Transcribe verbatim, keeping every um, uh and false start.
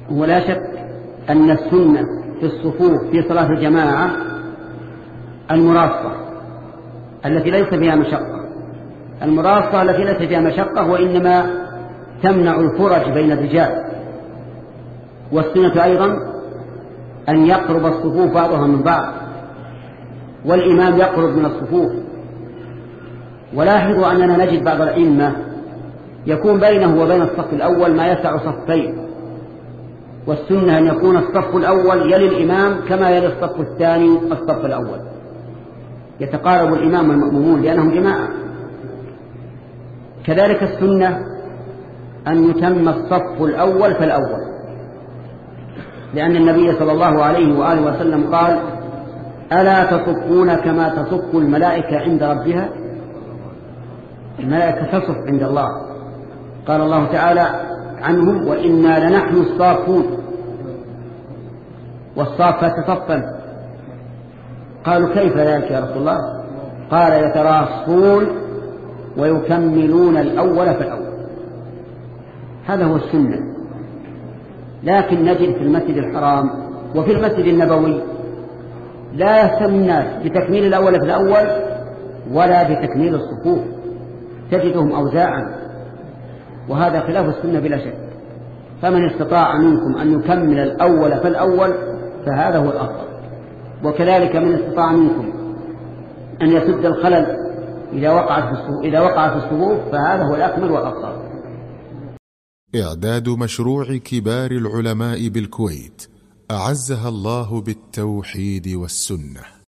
ولا شك أن السنة في الصفوف في صلاة الجماعة المراصة التي ليس فيها مشقة، المراصة التي ليس فيها مشقة وإنما تمنع الفرج بين الرجال. والسنة أيضا أن يقرب الصفوف بعضها من بعض، والإمام يقرب من الصفوف. ولاحظوا أننا نجد بعض الأئمة يكون بينه وبين الصف الأول ما يسع صفين، والسنة أن يكون الصف الأول يلي الإمام كما يلي الصف الثاني الصف الأول، يتقارب الإمام والمأمومون لأنهم جماعة. كذلك السنة أن يتم الصف الأول فالأول، لأن النبي صلى الله عليه وآله وسلم قال: ألا تصفون كما تصف الملائكة عند ربها؟ الملائكة تصف عند الله. قال الله تعالى عنهم: وإنا لنحن الصافون والصافات صفا. قالوا: كيف ذلك يا رسول الله؟ قال: يتراصون ويكملون الأول فالأول. هذا هو السنة. لكن نجد في المسجد الحرام وفي المسجد النبوي لا يهتم الناس بتكميل الأول في الأول ولا بتكميل الصفوف، تجدهم أوزاعا، وهذا خلاف السنة بلا شك. فمن استطاع منكم أن يكمل الأول فالأول فهذا هو الأفضل. وكذلك من استطاع منكم أن يسد الخلل إذا وقع في الصفوف, إذا وقع في الصفوف فهذا هو الأكمل والأفضل. إعداد مشروع كبار العلماء بالكويت أعزها الله بالتوحيد والسنة.